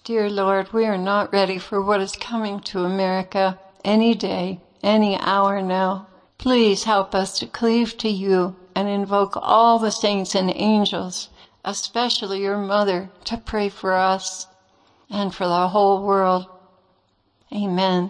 Dear Lord, we are not ready for what is coming to America any day, any hour now. Please help us to cleave to you and invoke all the saints and angels, especially your mother, to pray for us and for the whole world. Amen.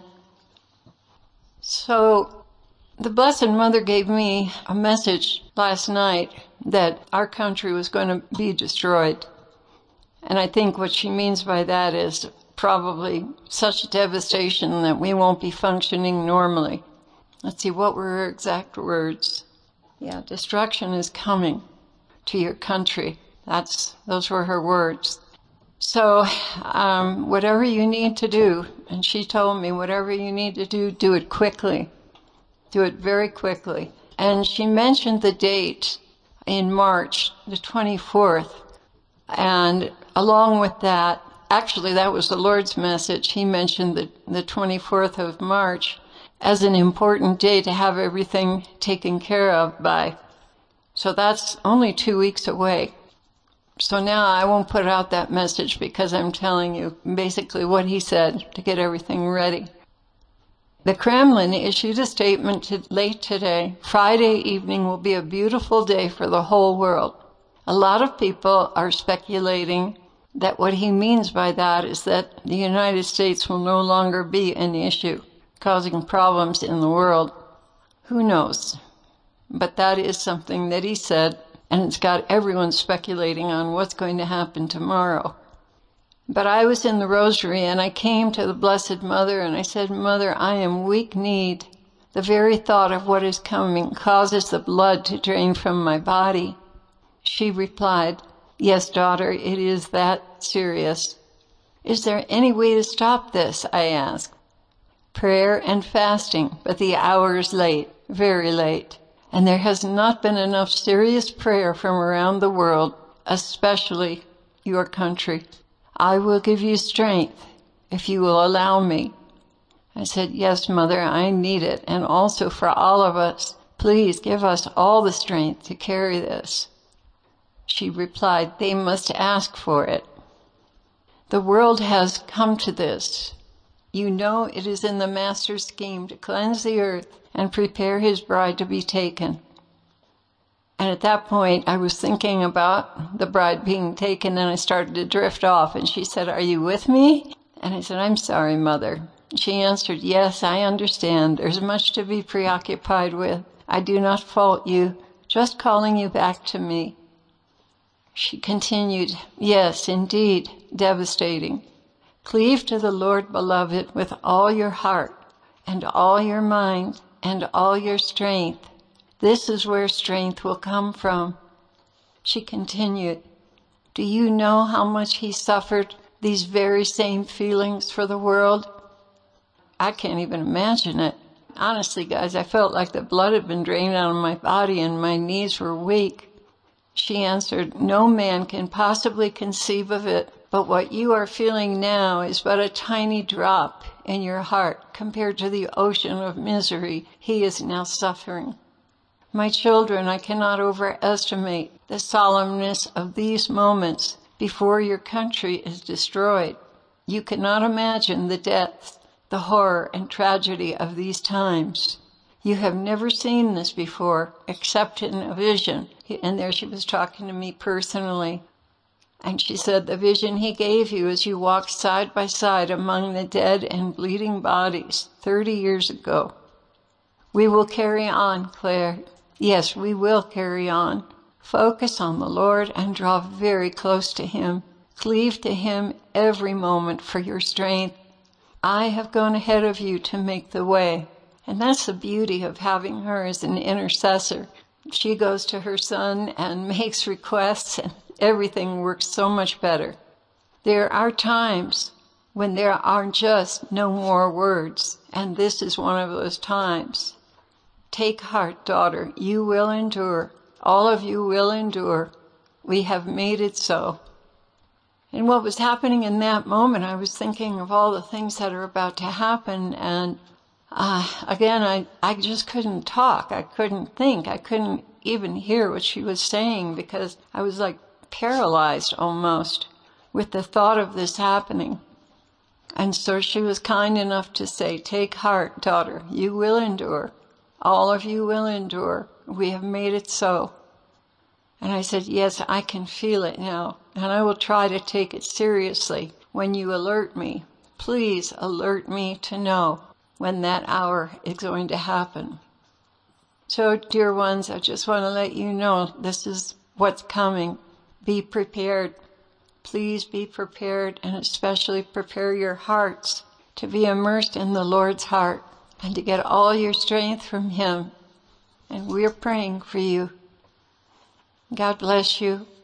So, the Blessed Mother gave me a message last night that our country was going to be destroyed. And I think what she means by that is probably such devastation that we won't be functioning normally. Let's see, what were her exact words? Yeah, destruction is coming to your country. Those were her words. So, whatever you need to do, and she told me whatever you need to do it quickly. Do it very quickly. And she mentioned the date in March, the 24th. And along with that, actually that was the Lord's message. He mentioned the 24th of March as an important day to have everything taken care of by. So that's only 2 weeks away. So now I won't put out that message because I'm telling you basically what he said to get everything ready. The Kremlin issued a statement late today. Friday evening will be a beautiful day for the whole world. A lot of people are speculating that what he means by that is that the United States will no longer be an issue, causing problems in the world. Who knows? But that is something that he said, and it's got everyone speculating on what's going to happen tomorrow. But I was in the rosary, and I came to the Blessed Mother, and I said, Mother, I am weak-kneed. The very thought of what is coming causes the blood to drain from my body. She replied, yes, daughter, it is that serious. Is there any way to stop this? I asked. Prayer and fasting, but the hour is late, very late. And there has not been enough serious prayer from around the world, especially your country. I will give you strength if you will allow me. I said, yes, Mother, I need it. And also for all of us, please give us all the strength to carry this. She replied, they must ask for it. The world has come to this. You know it is in the Master's scheme to cleanse the earth and prepare his bride to be taken. And at that point, I was thinking about the bride being taken, and I started to drift off. And she said, are you with me? And I said, I'm sorry, Mother. She answered, yes, I understand. There's much to be preoccupied with. I do not fault you, just calling you back to me. She continued, yes, indeed, devastating. Cleave to the Lord, beloved, with all your heart and all your mind and all your strength. This is where strength will come from. She continued, do you know how much he suffered these very same feelings for the world? I can't even imagine it. Honestly, guys, I felt like the blood had been drained out of my body and my knees were weak. She answered, no man can possibly conceive of it, but what you are feeling now is but a tiny drop in your heart compared to the ocean of misery he is now suffering. My children, I cannot overestimate the solemnness of these moments before your country is destroyed. You cannot imagine the depth, the horror, and tragedy of these times. You have never seen this before, except in a vision. And there she was talking to me personally. And she said, the vision he gave you as you walked side by side among the dead and bleeding bodies 30 years ago. We will carry on, Claire. Yes, we will carry on. Focus on the Lord and draw very close to him. Cleave to him every moment for your strength. I have gone ahead of you to make the way. And that's the beauty of having her as an intercessor. She goes to her son and makes requests, and everything works so much better. There are times when there are just no more words, and this is one of those times. Take heart, daughter. You will endure. All of you will endure. We have made it so. And what was happening in that moment, I was thinking of all the things that are about to happen, and again, I just couldn't talk. I couldn't think. I couldn't even hear what she was saying because I was like paralyzed almost with the thought of this happening. And so she was kind enough to say, "Take heart, daughter, you will endure. All of you will endure. We have made it so." And I said, "Yes, I can feel it now, and I will try to take it seriously. When you alert me, please alert me to know when that hour is going to happen." So, dear ones, I just want to let you know this is what's coming. Be prepared. Please be prepared, and especially prepare your hearts to be immersed in the Lord's heart and to get all your strength from Him. And we're praying for you. God bless you.